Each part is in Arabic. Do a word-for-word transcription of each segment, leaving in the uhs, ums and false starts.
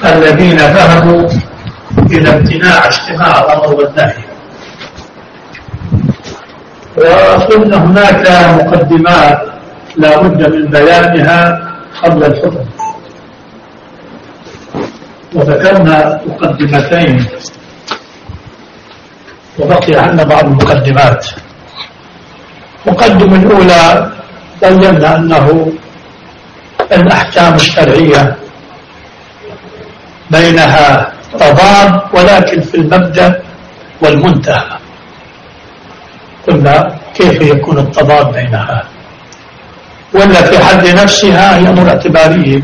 الذين ذهبوا إلى امتناع اجتماع الأمر والنهي، وقلنا هناك مقدمات لا بد من بيانها قبل الحكم، وذكرنا مقدمتين وبقي عنا بعض المقدمات. المقدمة الأولى بينا أنه الأحكام الشرعية بينها تضاد ولكن في المبدأ والمنتهى. قلنا كيف يكون التضاد بينها، ولا في حد نفسها هي أمور اعتبارية.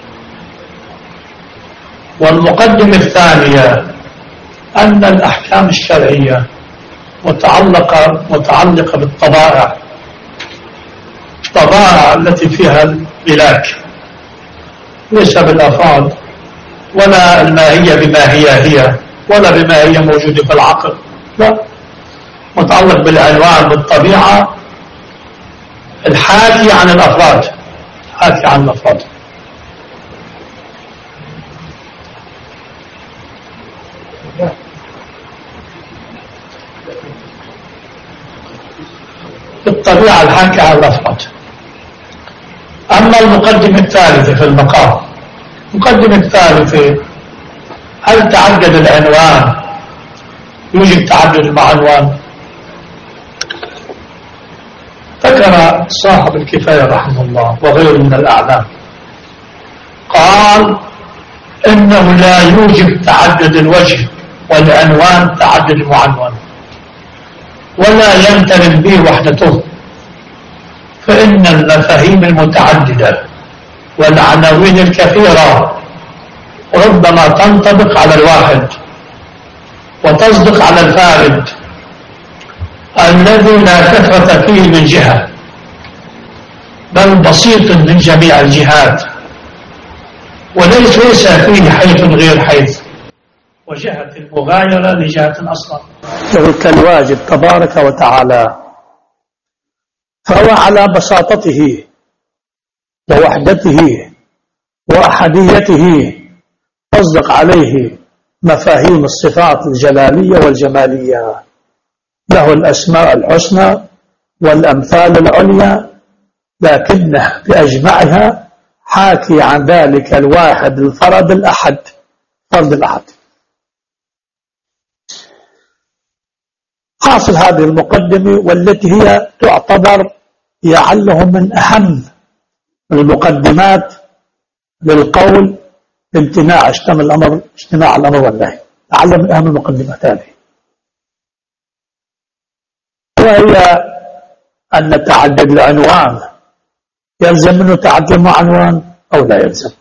والمقدمة الثانية أن الأحكام الشرعية متعلقة متعلقة بالطبائع، الطبائع التي فيها الملاك، ليس بالأفراد ولا الماهية بما هي هي ولا بما هي موجودة في العقل، لا، متعلق بالعنوان بالطبيعة الحاكي عن الأفراد، حاكي عن الأفراد. الطبيعة الحاكية عن الأفراد. أما المقدمة الثالثة في المقام، المقدمة الثالثة هل تعدد العنوان يوجد تعدد مع عنوان؟ ذكر صاحب الكفاية رحمه الله وغيره من الأعلام، قال إنه لا يوجب تعدد الوجه والعنوان تعدد المعنون، ولا يمتلك به وحدته، فإن المفاهيم المتعددة والعناوين الكثيرة ربما تنطبق على الواحد وتصدق على الفارد الذي لا كثرة فيه من جهة، بل بسيط من جميع الجهات، وليس ليس فيه حيث غير حيث، وجهة المغايرة لجهة أصلا. كالواجب تبارك وتعالى، فهو على بساطته ووحدته وأحديته تصدق عليه مفاهيم الصفات الجلالية والجمالية، له الأسماء الحسنى والأمثال العليا، لكنه بأجمعها حاكي عن ذلك الواحد الفرد الأحد، فرد الأحد. حاصل هذه المقدمة والتي هي تعتبر لعله من أهم المقدمات للقول بامتناع اجتماع الأمر اجتماع الأمر والنهي، لعل من أهم المقدمات هذه، وهي أن تعدد العنوان يلزم منه تعدد المعنوان أو لا يلزم.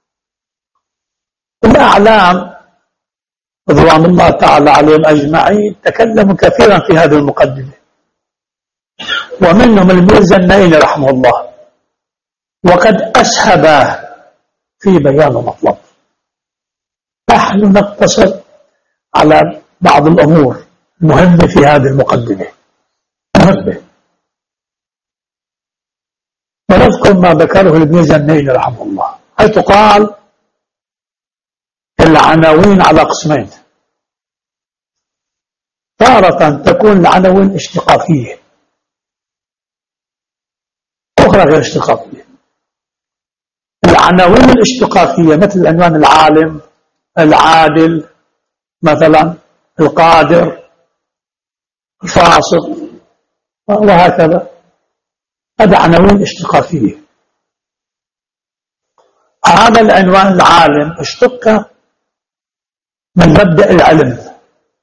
الأعلام رضوان الله تعالى عليهم أجمعين تكلموا كثيرا في هذه المقدمة، ومنهم الميرزا النائلي رحمه الله، وقد أسهب في بيان مطلب. نحن نقتصر على بعض الأمور المهمة في هذه المقدمة، مهمة، ونذكر ما ذكره الميرزا النائلي رحمه الله، حيث قال العناوين على قسمين، تارة تكون العناوين اشتقاقية، أخرى غير اشتقاقية. العناوين الاشتقاقية مثل العنوان العالم، العادل، مثلا القادر، الفاصل، وهكذا، هذا عناوين اشتقاقية. هذا العنوان العالم اشتق من مبدأ العلم،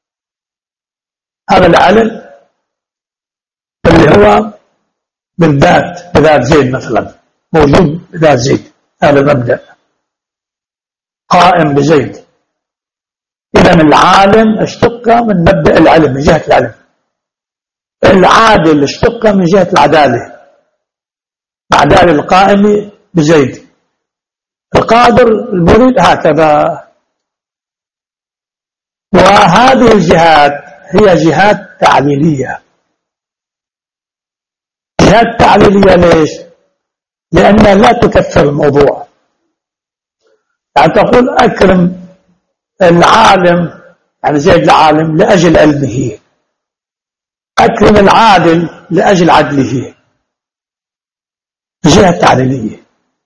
هذا العلم اللي هو بالذات، بذات زيد مثلا، موجود بذات زيد، هذا المبدأ قائم بزيد. إذن العالم اشتق من مبدأ العلم، من جهة العلم. العادل اشتق من جهة العدالة، العدالة القائمة بزيد. القادر المريد، هكذا. وهذه الجهات هي جهات تعليلية. جهات تعليلية ليش؟ لأنها لا تكفر الموضوع، يعني تقول أكرم العالم، يعني زيد العالم لأجل علمه، أكرم العادل لأجل عدله، جهة تعليلية.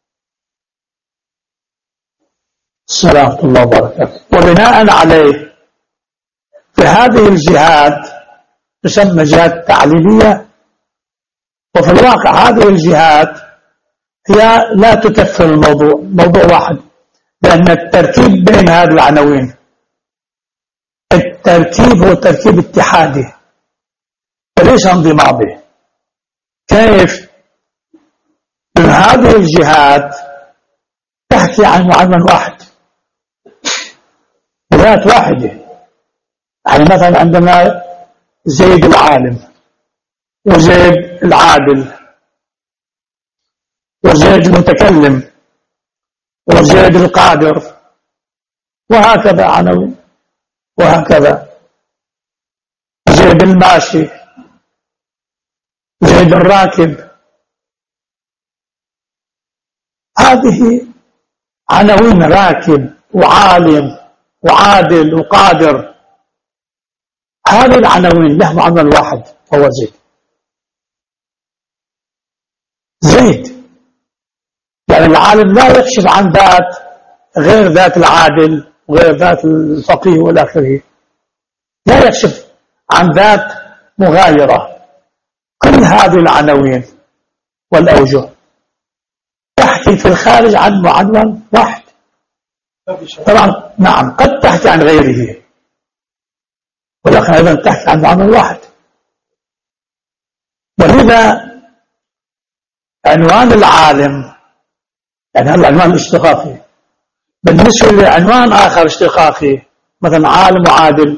السلام ورحمة الله وبركاته. وبناء عليه في هذه الجهات تسمى جهات تعليلية، وفي الواقع هذه الجهات هي لا تكفر الموضوع، موضوع واحد، لأن التركيب بين هذه العناوين، التركيب هو تركيب اتحادي وليس انضمامي. كيف؟ من هذه الجهات تحكي عن معنى واحد، ذات واحدة. يعني مثلا عندنا زيد العالم، وزيد العادل، وزيد المتكلم، وزيد القادر، وهكذا عناوين، وهكذا زيد الماشي، زيد الراكب. هذه عناوين راكب وعالم وعادل وقادر، هذه العناوين له معنى واحد هو زيد. زيد يعني العالم لا يكشف عن ذات غير ذات العادل وغير ذات الفقيه والآخره، لا يكشف عن ذات مغايرة. كل هذه العناوين والأوجه تحكي في الخارج عن معنى واحد. طبعا نعم قد تحكي عن غيره، ولكن أيضا تحكي عن معنى واحد. ولذا عنوان العالم، يعني هذا العنوان الاشتقاقي، بالنسبة لعنوان آخر اشتقاقي مثلا عالم وعادل،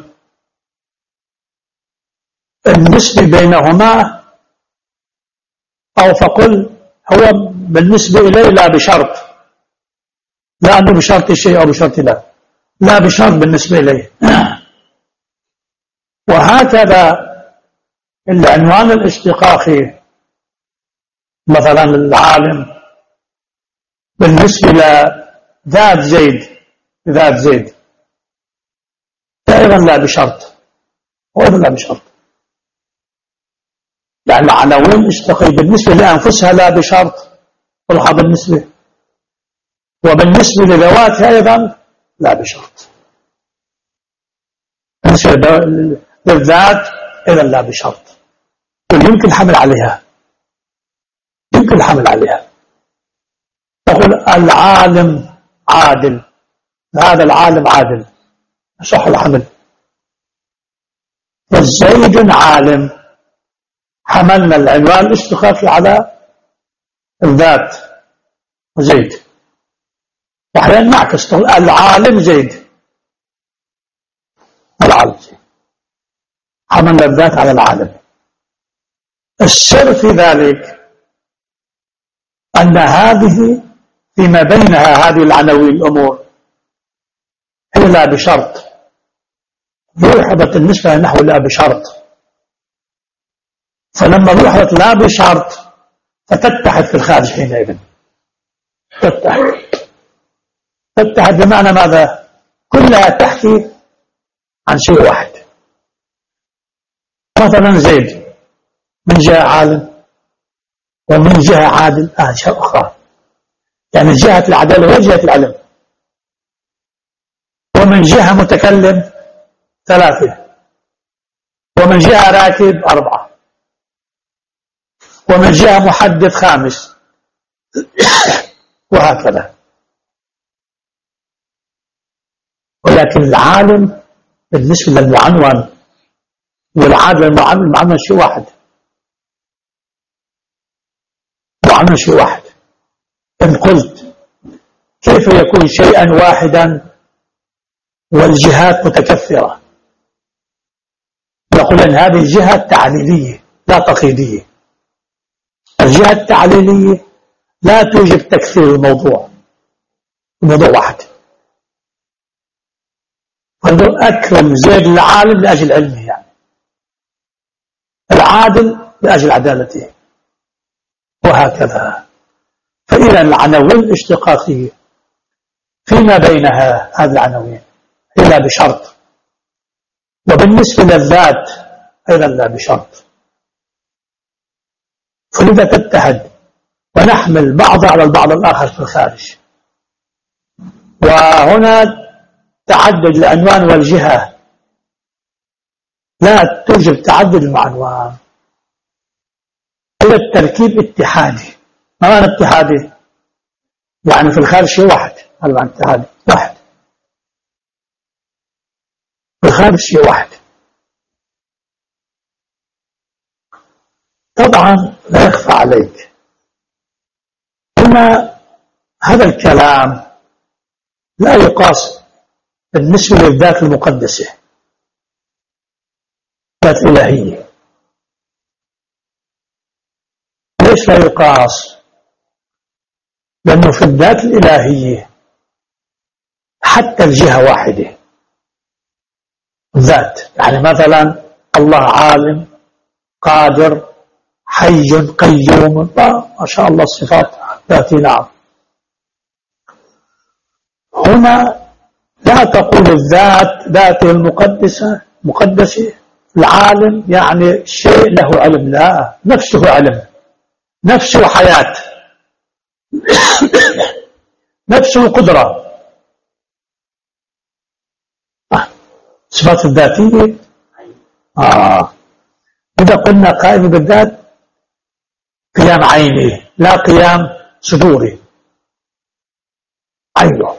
النسبة بينهما أو فقل هو بالنسبة إليه لا بشرط، لا أنه بشرط شيء أو بشرط لا، لا بشرط بالنسبة إليه. وهكذا العنوان الاشتقاقي مثلا العالم بالنسبة لذات زيد، ذات زيد أيضا لا بشرط، وأيضا لا بشرط. يعني العناوين اشتقاقية بالنسبة لأنفسها لا بشرط، والله بالنسبة وبالنسبة لذواتها أيضا لا بشرط. بالنسبة للذات أيضا لا بشرط، يمكن الحمل عليها، يمكن الحمل عليها. تقول العالم عادل، هذا العالم عادل، صح الحمل. والزيد عالم، حملنا العنوان الاشتقاقي على الذات زيد. وأحيانا نعكس تقول العالم زيد، العالم زيد، حملنا الذات على العالم. السر في ذلك أن هذه فيما بينها هذه العناوين الأمور هي لا بشرط، لوحظت النسبة نحو لا بشرط. فلما لوحظت لا بشرط فتتحد في الخارج حينئذ، تتحد تتحد بمعنى ماذا؟ كلها تحكي عن شيء واحد. مثلا زيد من جهة عالم، ومن جهة عادل آه شيء أخرى، يعني جهة العدالة وجهة العلم. ومن جهة متكلم ثلاثة، ومن جهة راكب أربعة، ومن جهة محدث خامس، وهكذا. ولكن العالم بالنسبة للمعنون والعادل المعنون، المعنون شيء واحد، المعنون شيء واحد. إن قلت كيف يكون شيئا واحدا والجهات متكثرة؟ نقول أن هذه جهة تعليلية لا تقييدية. الجهة التعليلية لا توجب تكثير الموضوع، الموضوع واحد. فنقول أكرم زيد العالم لأجل علمه، يعني العادل لأجل عدالته، وهكذا. فإذا العناوين الاشتقاقية فيما بينها هذه العناوين إلا بشرط، وبالنسبة للذات أيضا لا بشرط. فلذا تتحد ونحمل بعض على البعض الآخر في الخارج. وهنا تعدد العنوان والجهة، لا توجد تعدد المعنوان، إلا التركيب اتحادي. ما معنى اتحادي؟ يعني في الخارج شيء واحد، هذا معنى اتحادي، واحد في الخارج شيء واحد. طبعا لا يخفى عليك أن هذا الكلام لا يقاس بالنسبة للذات المقدسة، ذات إلهية. ليش لا يقاس؟ لأنه في الذات الإلهية حتى الجهة واحدة، ذات. يعني مثلا الله عالم، قادر، حي، قيوم، ما شاء الله الصفات ذاتي. نعم. هنا لا تقول الذات ذاته المقدسة مقدسة، العالم يعني شيء له علم، لا، نفسه علم، نفسه حياة، نفسه قدرة. صفات الذاتية آه. إذا قلنا قائم بالذات قيام عيني لا قيام صدوري، عينه.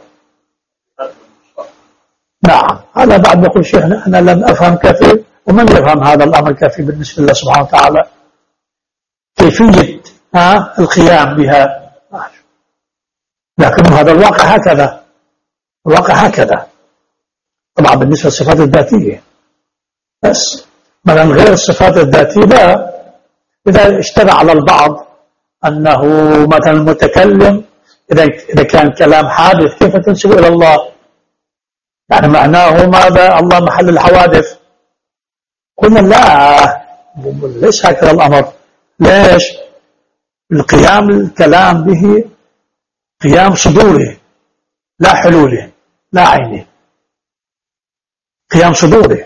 نعم. هذا بعد نقول شيخنا أنا لم أفهم كثير، ومن يفهم هذا الأمر كثير بالنسبة لله سبحانه وتعالى كيفية آه القيام بها، لكن هذا الواقع هكذا، الواقع هكذا. طبعا بالنسبة للصفات الذاتية بس، مثلا غير الصفات الذاتية لا. إذا اشتبه على البعض أنه مثلا المتكلم إذا إذا كان كلام حادث كيف تنسب إلى الله؟ يعني معناه ماذا؟ الله محل الحوادث. قلنا لا، ليس هكذا الأمر. ليش؟ القيام الكلام به قيام صدوري لا حلولي لا عيني، قيام صدوري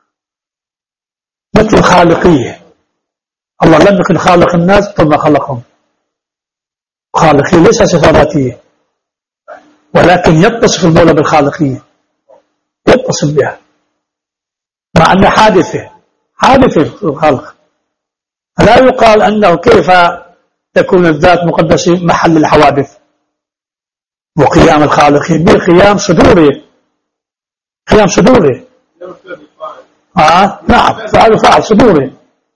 مثل الخالقية. الله لم يكن خالق الناس ثم خلقهم. خالقية ليس صفة ذاتية، ولكن يتصف المولى بالخالقية، يتصف بها مع أنها حادثة، حادثة في الخلق. لا يقال أنه كيف تكون الذات مقدسة محل الحوادث وقيام الخالقين، بقيام صدوري، قيام صدوري. آه نعم، فعل فعل صدوري،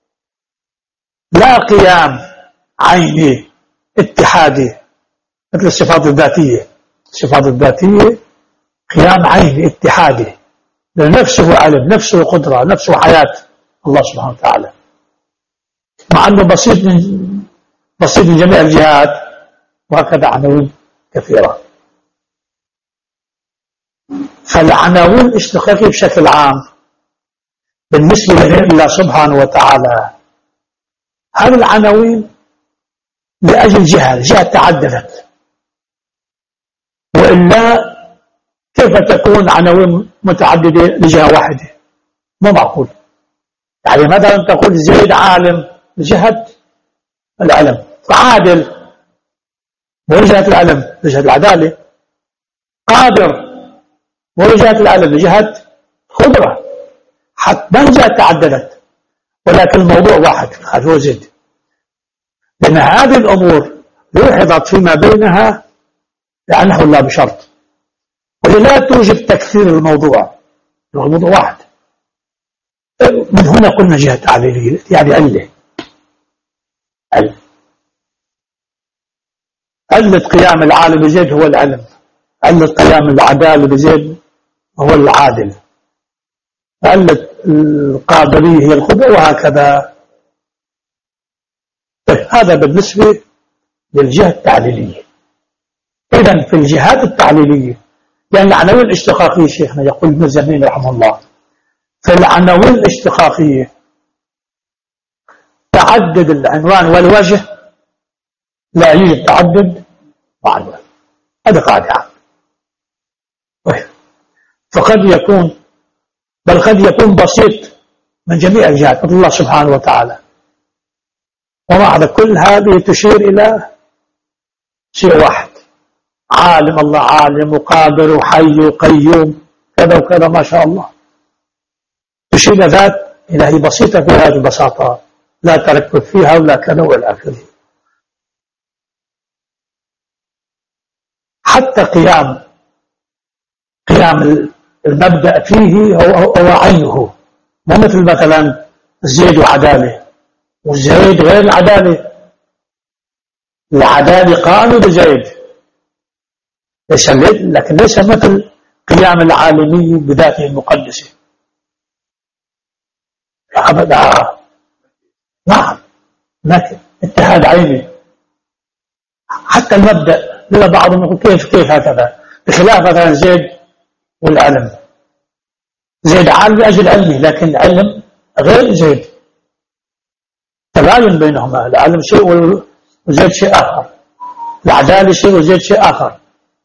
لا قيام عيني اتحادي مثل الصفات الذاتية. الصفات الذاتية قيام عيني اتحادي، لنفسه علم، نفسه قدرة، نفسه حياة الله سبحانه وتعالى، مع أنه بسيط من بسيط من جميع الجهات. وهكذا عناوين كثيرة. فالعناوين الاشتقاقية بشكل عام بالنسبة لله سبحانه وتعالى، هذه العناوين لأجل جهة، الجهة تعددت، وإلا كيف تكون عناوين متعددة لجهة واحدة؟ ما معقول. يعني مثلا تقول زيد عالم لجهة العلم، عادل وجهة العلم لجهة العدالة، قادر وجهة العلم لجهة قدرة، حتى ما الجهة تعددت، ولكن الموضوع واحد هو زيد. لأن هذه الأمور لوحظت فيما بينها لأنه لا بشرط، ولا توجب تكثير الموضوع، الموضوع واحد. من هنا قلنا جهة تعليلية، يعني علة علة علة قيام العالم بزيد هو العلم، علة قيام العدالة بزيد هو العادل، علة القادرية هي القدرة، وهكذا. هذا بالنسبة للجهة التعليلية. إذن في الجهات التعليلية، يعني العناوين الاشتقاقية شيخنا يقول ابن زمين رحمه الله، في العناوين الاشتقاقية تعدد العنوان والوجه لا يوجد تعدد معنوان. هذا قاعدة عامة. فقد يكون بل قد يكون بسيط من جميع الجهات مثل الله سبحانه وتعالى. ومع كل هذه تشير إلى شيء واحد، عالم، الله عالم وقادر وحي وقيوم كذا وكذا ما شاء الله، تشير إلى ذات إلهي بسيطة في هذه البساطة لا تركب فيها ولا كذا ولا آخره. حتى قيام قيام المبدأ فيه هو, هو عينه، مو مثل مثلا الزيد وعداله، والزيد غير العداله، العداله قائم بزيد ليس، لكن ليس مثل قيام العالمي بذاته المقدسة أبدا. نعم هناك اتحاد عيني. حتى المبدأ لما بعضهم يقول كيف كيف هكذا، بخلاف مثلا زيد والعلم. زيد عالم لأجل علمه، لكن العلم غير زيد، تباين بينهما، العلم شيء وزيد شيء آخر، العدالة شيء وزيد شيء آخر.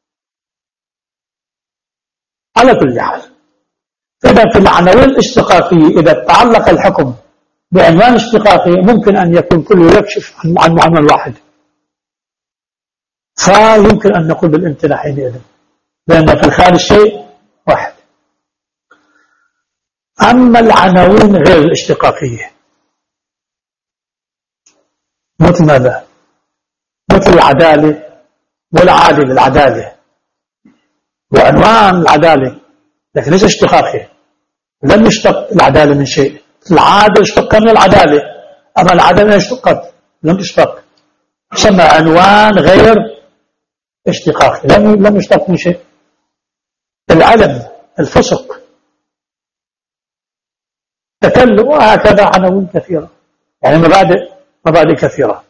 على كل حال، فإذا في العناوين الاشتقاقية إذا تعلق الحكم بعنوان اشتقاقي ممكن أن يكون كله يكشف عن معنى واحد، فيمكن أن نقول بالامتناع حينئذ، لأن في الخارج شيء واحد. أما العناوين غير الاشتقاقية مثل ماذا؟ مثل العدالة والعادل، العدالة وعنوان العدالة لكن ليس اشتقاقي، لم يشتق العدالة من شيء. العادل اشتق من العدالة، أما العدالة اشتقت لم تشتق، سمى عنوان غير اشتقاقي، لم لم يشتق من شيء. العلم، الفسق، تكلم، وهكذا عناوين كثيرة، يعني مبادئ مبادئ كثيرة.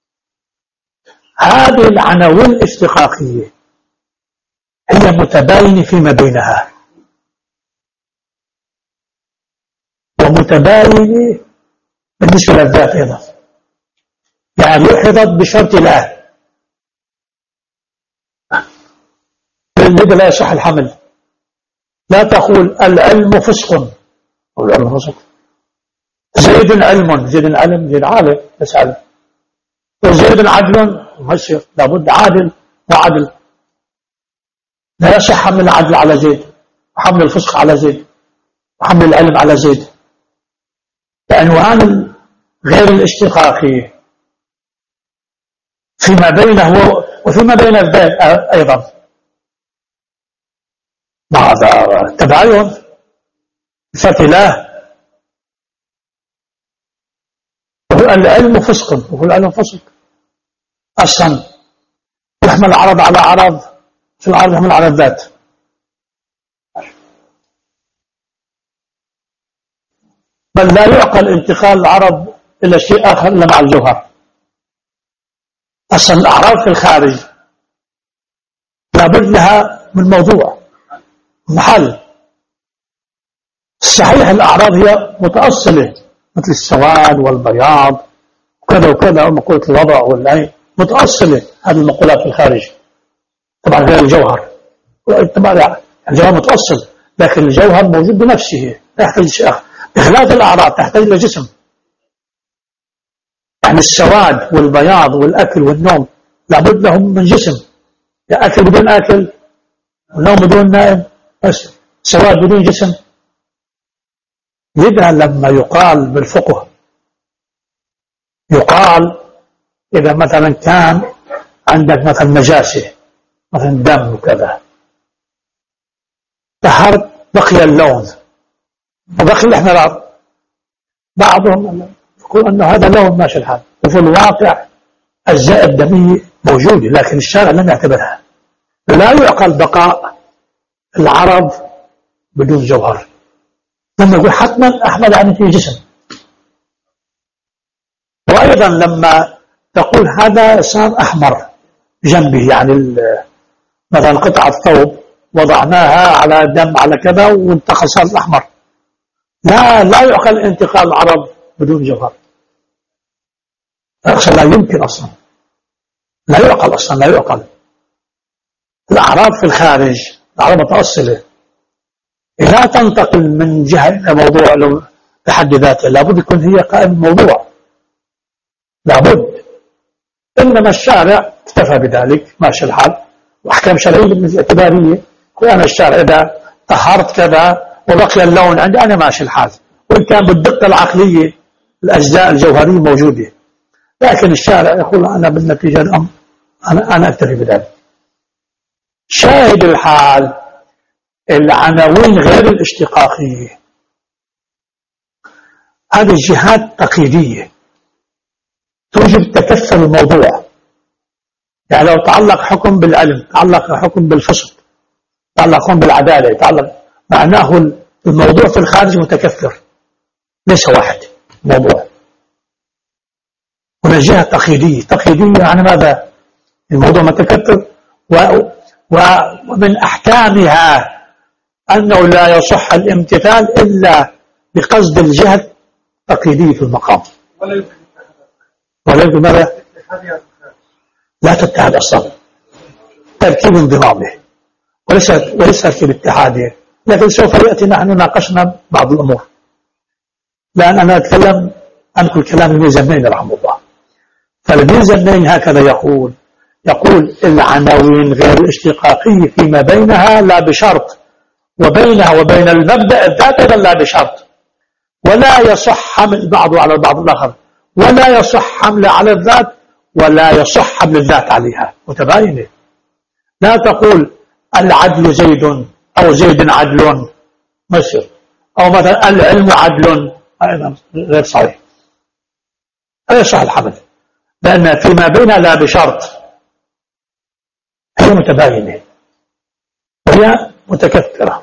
هذه العناوين الاشتقاقية هي متباينة فيما بينها، ومتباينة بالنسبة للذات أيضا، يعني لحظت بشرط لا لذا لا يصح الحمل. لا تقول العلم فسق أو العلم فسق، زيد علم، زيد علم، زيد عالم بس علم، وزيد عدل مصير، لابد عادل وعدل. لا يصح حمل العدل على زيد، وحمل الفسق على زيد، وحمل العلم على زيد. بعنوان غير الاشتقاقي فيما بينه وفيما بين الذات أيضا، مع التباين بصفة الله. وهو العلم فسق، وهو العلم فسق أصلا، يحمل عرض على عرض، في العرض يحمل على الذات. بل لا يعقل انتقال العرض إلى شيء آخر إلا مع الجوهر. أصلا الأعراض في الخارج لابد لها من موضوع محل. صحيح الأعراض هي متأصلة مثل السواد والبياض وكذا وكذا، ومقولة الوضع والعين متأصلة، هذه المقولات في الخارج طبعا غير الجوهر. طبعا الجوهر متأصل، لكن الجوهر موجود بنفسه لا يحتاج شيء آخر، بخلاف الأعراض تحتاج إلى جسم. يعني السواد والبياض والأكل والنوم لابد لهم من جسم، يا أكل بدون أكل، والنوم بدون نائم، بس سواد بدون جسم. لذا لما يقال بالفقه، يقال إذا مثلا كان عندك مثلا نجاسة مثلا دم وكذا، طهرت بقي اللون وبقي الاحمرار، بعضهم يقول أنه هذا لون ماشي الحال، وفي الواقع أجزاء الدمية موجودة لكن الشارع لم يعتبرها. لا يعقل بقاء العرض بدون جوهر. لما يقول حتما أحمد يعني فيه جسم. وأيضا لما تقول هذا صار أحمر جنبه، يعني مثلا قطعة ثوب وضعناها على دم على كذا وانتقل صار الأحمر، لا لا يعقل انتقال العرض بدون جوهر، لا يمكن أصلا، لا يعقل أصلا، لا يعقل. الأعراض في الخارج العرب متأصلة لا تنتقل من جهة إلى موضوع بحد ذاته، لابد يكون هي قائم الموضوع، لابد. إنما الشارع اكتفى بذلك، ماشي الحال، وأحكام شرعية اعتبارية. وأنا الشارع إذا طهرت كذا وبقي اللون عندي أنا ماشي الحال، وإن كان بالدقة العقلية الأجزاء الجوهرية موجودة، لكن الشارع يقول أنا بالنتيجة الأمر أنا, أنا أكتفي بذلك. شاهد الحال العناوين غير الاشتقاقية، هذه الجهات تقييدية توجب تكثر الموضوع. يعني لو تعلق حكم بالعلم، تعلق حكم بالفسق، تعلق حكم بالعدالة، تعلق، معناه الموضوع في الخارج متكثر ليس واحد موضوع. هنا جهة تقييدية. تقييدية يعني ماذا؟ الموضوع متكثر، و... و... ومن أحكامها أنه لا يصح الامتثال إلا بقصد الجهة التقييدية في المقام. ولا يمكن ماذا؟ لا تتحد أصلا، تركيب انضمامي وليس وليس تركيب اتحادي. لكن سوف يأتي نحن ناقشنا بعض الأمور، لأن أنا أتكلم عن كل كلام ابن زمين رحمه الله. فابن زمين هكذا يقول يقول العناوين غير الاشتقاقية فيما بينها لا بشرط، وبينها وبين المبدأ الذات لا بشرط، ولا يصح حمل البعض على البعض الآخر، ولا يصح حمل على الذات، ولا يصح حمل الذات عليها. متباينة. لا تقول العدل زيد أو زيد عدل مصر، أو مثلا العلم عدل، غير صحيح، لا يصح الحمل، لأن فيما بينها لا بشرط، هي متباينة وهي متكثرة.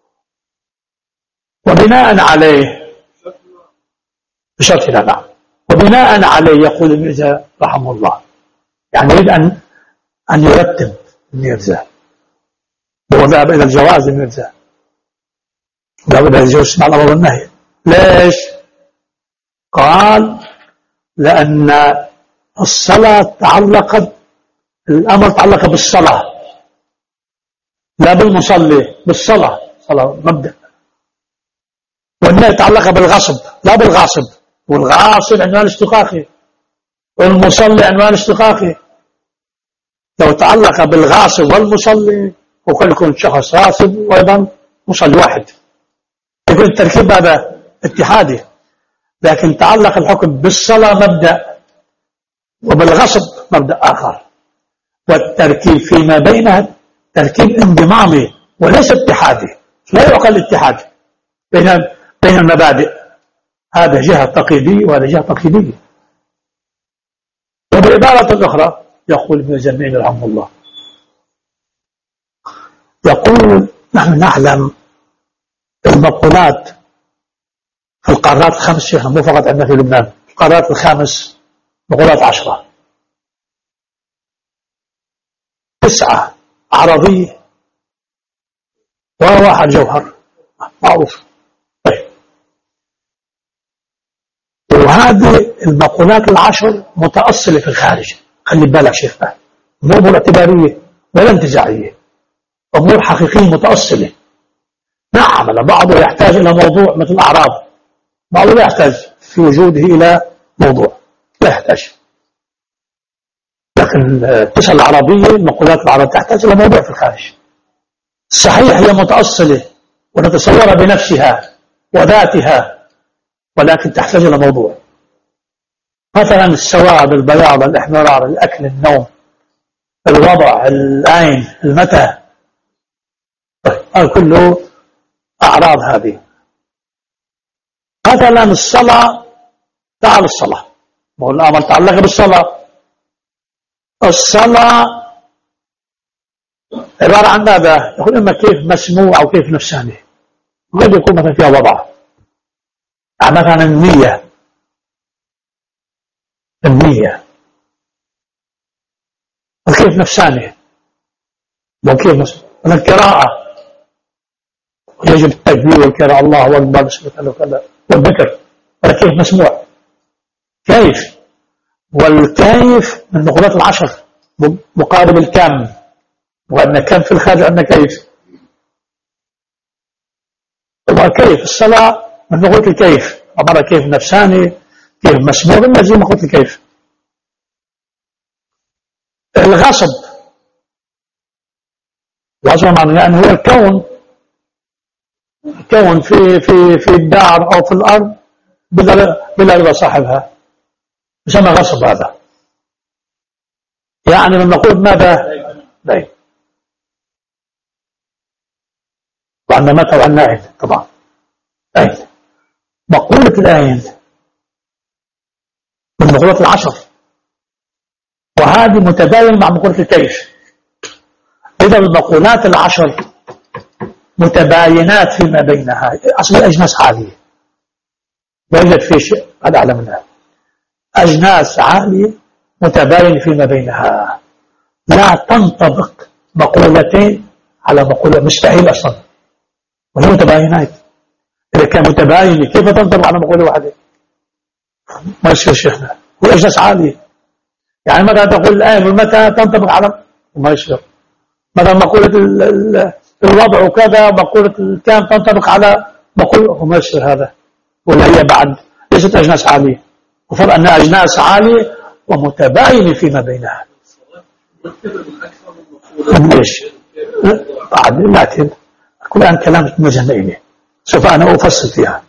وبناء عليه بشرط لا نعم وبناء عليه يقول الميرزا رحمه الله، يعني يريد أن أن يرتب الميرزا، هو ذهب إلى الجواز. الميرزا ذهب إلى الجواز مع الأمر والنهي. ليش؟ قال لأن الصلاة تعلقت، الأمر تعلق بالصلاة لا بالمصلي، بالصلاة، صلاة مبدأ. والنهي تعلق بالغصب لا بالغاصب، والغاصب عنوان اشتقاقي، والمصلي عنوان اشتقاقي. لو تعلق بالغاصب والمصلي وكل يكون شخص غاصب وأيضا مصلي واحد، يكون التركيب هذا اتحادي. لكن تعلق الحكم بالصلاة مبدأ وبالغصب مبدأ آخر، والتركيب فيما بينها تركيب انضمامي وليس اتحادي، لا يعقل اتحاد بين بين المبادئ. هذا جهة تقييدية وهذا جهة تقييدية. وبعبارة أخرى يقول ابن زمين رحمه الله، يقول نحن نعلم المقولات في القارات الخمس، مو فقط عندنا في لبنان، القارات الخمس مقولات عشرة، تسعة عربية وواحد جوهر معروف. طيب، وهذه المقولات العشر متأصلة في الخارج. خلي بالك شيخ، مو أمور اعتبارية ولا انتزاعية، أمور حقيقية متأصلة. نعم، بعضه يحتاج إلى موضوع مثل الأعراض، بعضه لا يحتاج في وجوده إلى موضوع، لا يحتاج. لكن التسعة العربية، المقولات العربية تحتاج إلى موضوع في الخارج. صحيح هي متأصلة ونتصورها بنفسها وذاتها، ولكن تحتاج إلى موضوع. مثلا السواد، البياض، الإحمرار، الأكل، النوم، الوضع، العين، المتى، هذا كله أعراض. هذه مثلا الصلاة، تعال الصلاة، هو الأمر تعلق بالصلاة. الصلاة عبارة عن ماذا؟ يقول إما كيف مسموع أو كيف نفساني، قد يكون مثلا فيها وضع، يعني مثلا النية، النية وكيف نفساني وكيف نفساني. القراءة يجب التكبير والقراءة، الله أكبر وكذا، والذكر، ولا كيف مسموع، كيف. والكيف من مقولات العشر مقارب الكم، وأن كم في الخارج عندنا كيف، وكيف الصلاة من قلت الكيف عبارة كيف نفساني كيف مسموع من زي ما قلت الكيف. الغصب الغصب يعني هو الكون الكون في في في الدار أو في الأرض بلا بلا رضا صاحبها يسمى غصب. هذا يعني من نقول ماذا دين وعندنا متى وعندنا عين طبعا عين مقولة العين من مقولات العشر وهذه متباين مع مقولة الكيف. إذا المقولات العشر متباينات فيما بينها أصل أجناس عالية لا يوجد في شيء هذا أعلى منها أجناس عالية متباين فيما بينها لا تنطبق مقولتين على مقولة مستحيل أصلا وهي متباينات. إذا كان متباين كيف تنطبق على مقولة واحدة ما يصير شيخنا هو أجناس عالية يعني متى تقول الآن ومتى تنطبق على ما يصير مثلا مقولة الوضع وكذا مقولة الكام تنطبق على مقولة وما يصير هذا ولا هي بعد ليست أجناس عالية وفرق أنها أجناس عالية ومتباينة فيما بينها. ليش؟ بعد لكن كل عن كلام مجمعين سوف أنا أفصل فيها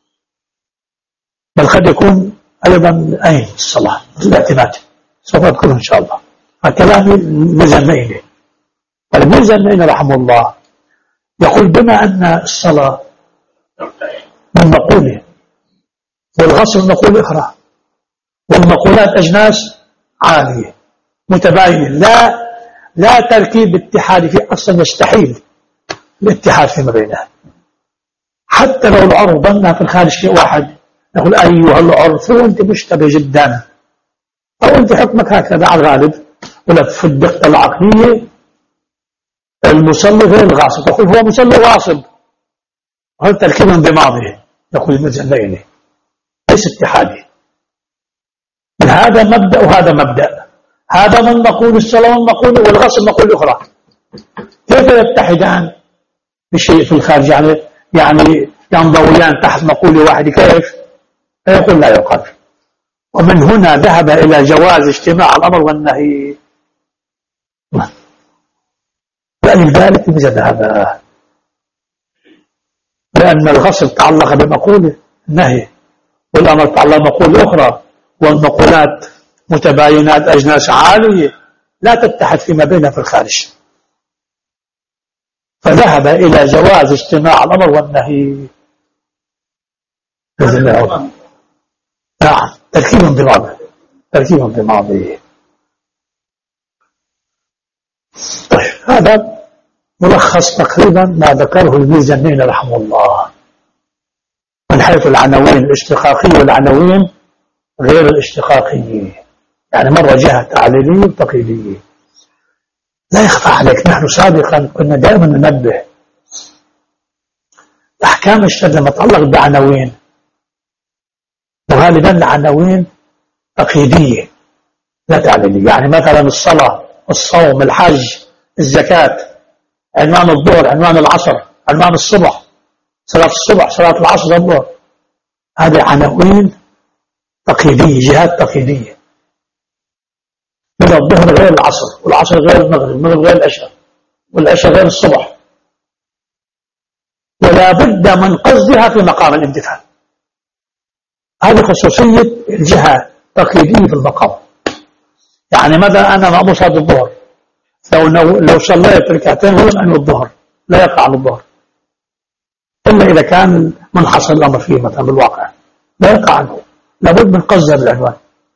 بل قد يكون أيضا أين الصلاة الاعتماد سوف أذكره إن شاء الله. فكلام مجمعين المجمعين رحمه الله يقول بما أن الصلاة من مقوله والغسل مقول أخرى والمقولات أجناس عالية متباينة لا لا تركيب اتحادي في أصلا يستحيل الاتحاد فيما بينها حتى لو العرف ظنها في الخارج شيء واحد يقول أيها العرف وأنت مشتبه جدا أو أنت حكمك هكذا على الغالب ولا في الدقة العقلية المصلي غير الغاصب يقول هو مصلي غاصب هل تركيبا بماضيه يقول المجلين ليس اتحادي. هذا مبدأ وهذا مبدأ هذا من مقول الصلاة والمقول والغسل مقول أخرى كيف يتحدان بشيء في الخارج يعني يعني ينضويان تحت مقول واحد كيف فيقول لا يقال. ومن هنا ذهب إلى جواز اجتماع الأمر والنهي لأن ذلك يوجد هذا لأن الغسل تعلق بمقول النهي والأمر تعلق بمقول أخرى والمقولات متباينات أجناس عالية لا تتحد فيما بينها في الخارج فذهب إلى جواز اجتماع الأمر والنهي. نعم تركيب بماضي تركيب بماضي. طيب هذا ملخص تقريبا ما ذكره الميزانين رحمه الله من حيث العناوين الاشتقاقية والعناوين غير الاشتقاقية يعني مرة جهة تعليلية وتقييدية. لا يخفى عليك نحن سابقا كنا دائما ننبه أحكام الشرع لما تتعلق بعناوين وغالبا العناوين تقييدية لا تعليلية يعني مثلا الصلاة الصوم الحج الزكاة عنوان الظهر عنوان العصر عنوان الصبح صلاة الصبح صلاة العصر الظهر هذه عناوين تقييدية جهات تقييدية بدأ الظهر غير العصر والعصر غير المغرب المغرب غير العشاء والعشاء غير الصبح ولا بد من قصدها في مقام الامتثال. هذه خصوصية الجهة تقييدية في المقام يعني مثلا أنا مأمور صلاة الظهر لو لو صليت ركعتين ولم أنوي الظهر لا يقع على الظهر إلا إذا كان منحصر الأمر فيه مثلا بالواقع لا يقع عنه لابد من قصد بالعنوان.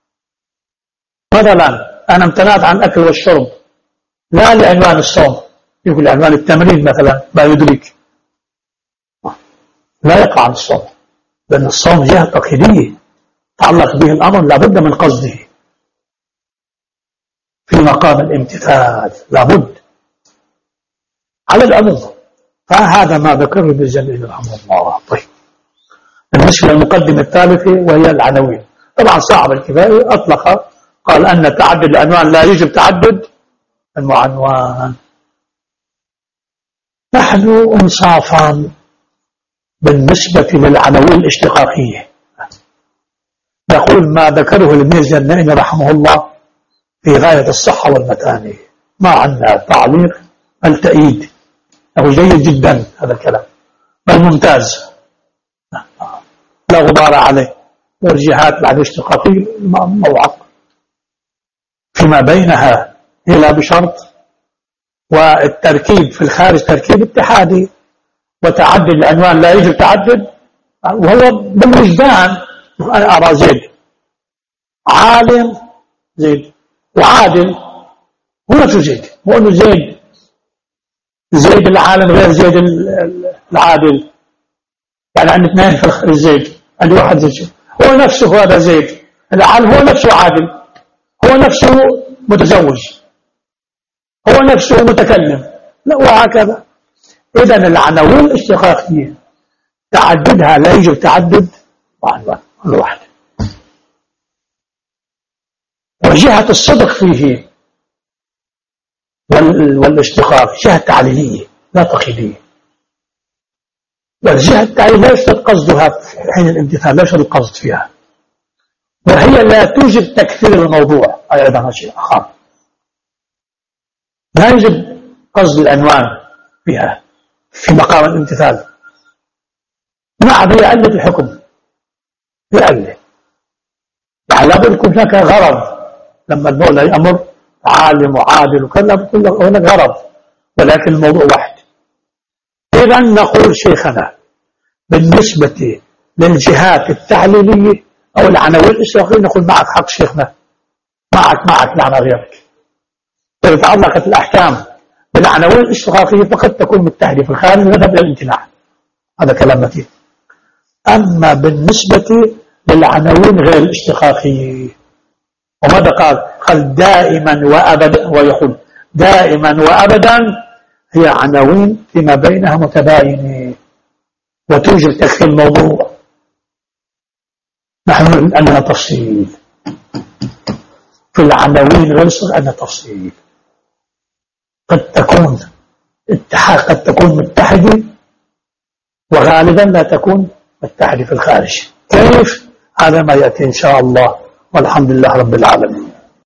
مثلا أنا امتنعت عن الأكل والشرب لا لعنوان الصوم يقول لعنوان التمرين مثلا ما يدرك لا يقع عن الصوم لأن الصوم جهة تقييدية تعلق به الأمر لابد من قصده في مقام الامتثال لابد على العموم. فهذا ما ذكره بالجميع رحمه الله. طيب بالنسبة للمقدمة الثالثة وهي العناوين طبعا صاحب الكفاية أطلق قال أن تعدد العنوان لا يجب تعدد المعنوان. نحن انصافا بالنسبة للعناوين الاشتقاقية نقول ما ذكره ابن الجنين رحمه الله في غاية الصحة والمتانة، ما عندنا تعليق بل تأييد، أو جيد جدا هذا الكلام بل ممتاز لا غبار عليه. والجهات بعد الاشتقاقية موعق فيما بينها إلا بشرط، والتركيب في الخارج تركيب اتحادي، وتعدد العنوان لا يجب تعدد، وهو بالوجدان. أنا أرى زيد عالم زيد وعادل، هو نفسه زيد، هو أنه زيد زيد العالم غير زيد العادل، يعني عند اثنين في الزيد، عند واحد زيد، هو نفسه هذا زيد العالم، هو نفسه عادل، هو نفسه متزوج، هو نفسه متكلم، لا وهكذا. إذا العناوين الاشتقاقية تعددها لا يجب تعدد عنوان الواحد. وجهة الصدق فيه والاشتقاق جهة تعليلية لا تقييدية، والجهة التعليلية ليس قصدها في حين الامتثال، ليس القصد فيها، وهي لا توجب تكثير الموضوع، أيضا شيء آخر، لا يجب قصد العنوان فيها في مقام الامتثال. نعم يألف الحكم، يألف، يعني لابد يكون هناك غرض. لما المولى يأمر عالم وعادل وكذا بكل هناك غرض، ولكن الموضوع واحد. إذا نقول شيخنا بالنسبة للجهات التعليلية أو العناوين الاشتقاقية نقول معك حق شيخنا، معك معك لا غيرك. إذا تعلقت الأحكام بالعناوين الاشتقاقية فقد تكون متحدة في الخارج ونذهب إلى الامتناع، هذا كلام متين. أما بالنسبة للعناوين غير الاشتقاقية، وماذا قال؟ قال دائما وأبدا، ويقول دائما وأبدا هي عناوين فيما بينها متباينة وتوجب تكثير الموضوع. نحن عندنا تفصيل في العناوين غير عندنا تفصيل، قد تكون اتحاد، قد تكون متحدة، وغالبا لا تكون متحدة في الخارج. كيف؟ هذا ما يأتي إن شاء الله، والحمد لله رب العالمين.